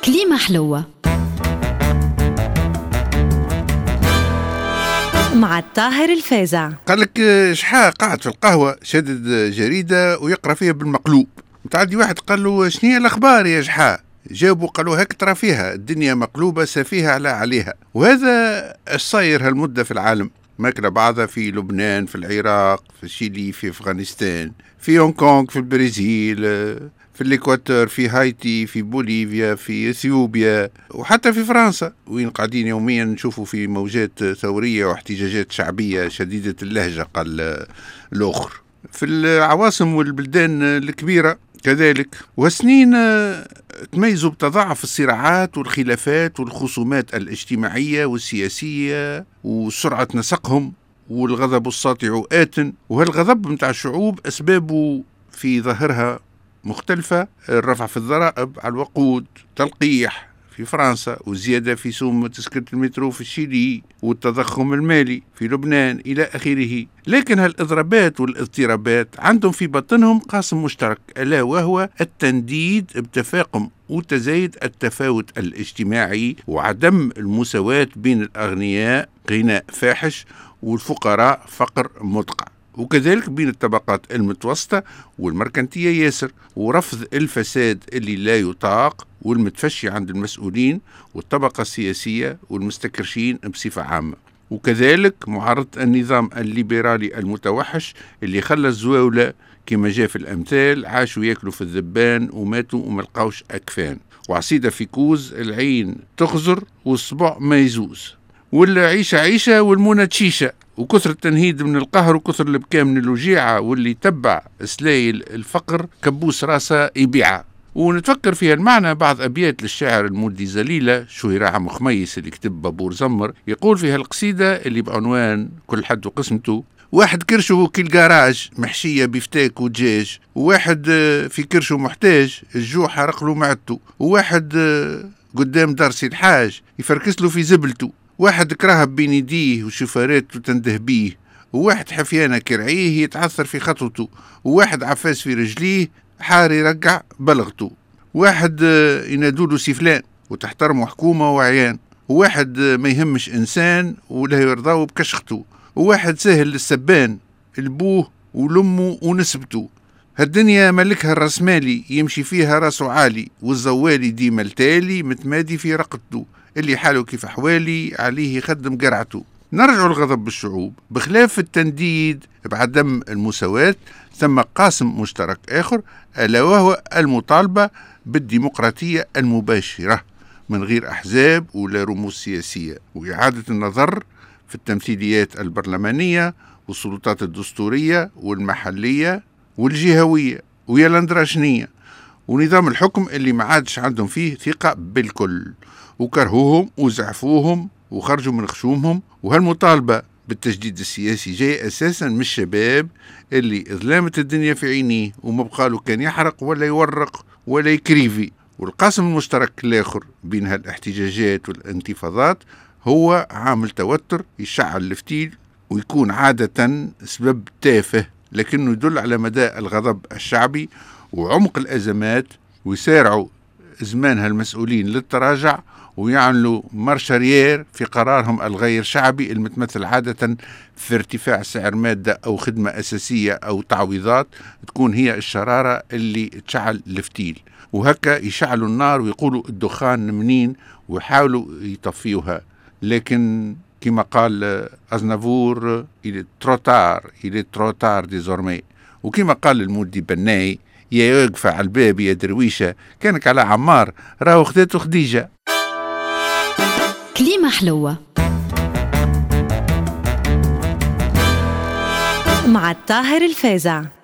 كليمة حلوة مع الطاهر الفازع. قال لك شحال قاعد في القهوة شدد جريدة ويقرأ فيها بالمقلوب. متعدي واحد قال له شنية الأخبار يا شحال؟ جاوبوا قالوا هيك ترى فيها الدنيا مقلوبة سفيها عليها. وهذا الصاير هالمدة في العالم، ماكلة بعضها في لبنان، في العراق، في الشيلي، في أفغانستان، في هونغ كونغ، في البرازيل، في الإكواتور، في هايتي، في بوليفيا، في إثيوبيا، وحتى في فرنسا وين قاعدين يوميا نشوفوا في موجات ثورية واحتجاجات شعبية شديدة اللهجة. قال الآخر في العواصم والبلدان الكبيرة كذلك. وسنين تميزوا بتضاعف الصراعات والخلافات والخصومات الاجتماعية والسياسية وسرعة نسقهم، والغضب الساطع آت. وهالغضب متاع الشعوب أسبابه في ظاهرها مختلفة: الرفع في الضرائب على الوقود، تلقيح في فرنسا، وزيادة في سوم تذكرة المترو في الشيلي، والتضخم المالي في لبنان إلى آخره. لكن هالإضرابات والاضطرابات عندهم في بطنهم قاسم مشترك، ألا وهو التنديد بتفاقم وتزايد التفاوت الاجتماعي وعدم المساواة بين الأغنياء غناء فاحش والفقراء فقر مدقع، وكذلك بين الطبقات المتوسطة والمركنتية ياسر، ورفض الفساد اللي لا يطاق والمتفشي عند المسؤولين والطبقة السياسية والمستكرشين بصفة عامة، وكذلك معارضة النظام الليبرالي المتوحش اللي خلى الزواولة كما جاء في الأمثال عاشوا ياكلوا في الذبان وماتوا وملقاوش أكفان، وعصيدة في كوز العين تخزر والصبع ما يزوز، والعيشة عيشة والمونة تشيشة، وكثر التنهيد من القهر وكثر البكاء من الوجيعة، واللي تبع سلايل الفقر كبوس راسه يبيعها. ونتفكر فيها المعنى بعض أبيات للشاعر المولدي زليلة شهير عام خميس اللي كتب بابور زمر، يقول فيها القصيدة اللي بعنوان كل حد وقسمته: واحد كرشه كالجراج محشية بفتاك ودجاج، وواحد في كرشه محتاج الجوع حرق له معدته، وواحد قدام درسي الحاج يفركس له في زبلته، واحد كرهب بين يديه وشفارات تنده بيه، وواحد حفيانة كرعيه يتعثر في خطوته، وواحد عفاس في رجليه حار يرقع بلغته، واحد ينادوله سيفلان وتحترمه حكومة وعيان، وواحد ما يهمش إنسان ولا يرضاه بكشخته، وواحد سهل للسبان البوه ولمه ونسبته. هالدنيا ملكها الرسمالي يمشي فيها راسه عالي، والزوالي ديما التالي متمادي في رقدته، اللي حاله كيف حوالي عليه يخدم قرعته. نرجع الغضب بالشعوب. بخلاف التنديد بعدم المساواة ثم قاسم مشترك آخر، ألا وهو المطالبة بالديمقراطية المباشرة من غير أحزاب ولا رموز سياسية، وإعادة النظر في التمثيليات البرلمانية والسلطات الدستورية والمحلية والجهوية ويا الاندراشنية، ونظام الحكم اللي ما عادش عندهم فيه ثقة بالكل، وكرهوهم وزعفوهم وخرجوا من خشومهم. وهالمطالبة بالتجديد السياسي جاي أساسا من الشباب اللي ظلامت الدنيا في عينيه وما بقاله كان يحرق ولا يورق ولا يكريفي. والقاسم المشترك الآخر بين هالاحتجاجات والانتفاضات هو عامل توتر يشعل الفتيل، ويكون عادة سبب تافه لكنه يدل على مدى الغضب الشعبي وعمق الأزمات، ويسارعوا زمانها المسؤولين للتراجع ويعملوا مارشاريير في قرارهم الغير شعبي المتمثل عادة في ارتفاع سعر مادة أو خدمة أساسية أو تعويضات تكون هي الشرارة اللي تشعل الفتيل، وهكا يشعلوا النار ويقولوا الدخان منين ويحاولوا يطفيوها. لكن كما قال أزنافور إلي تروتار ديزورمي، وكما قال المولدي بناي: يا واقفة على الباب يا درويشة كانك على عمار راهو خدته خديجة. كليمة حلوة مع الطاهر الفازع.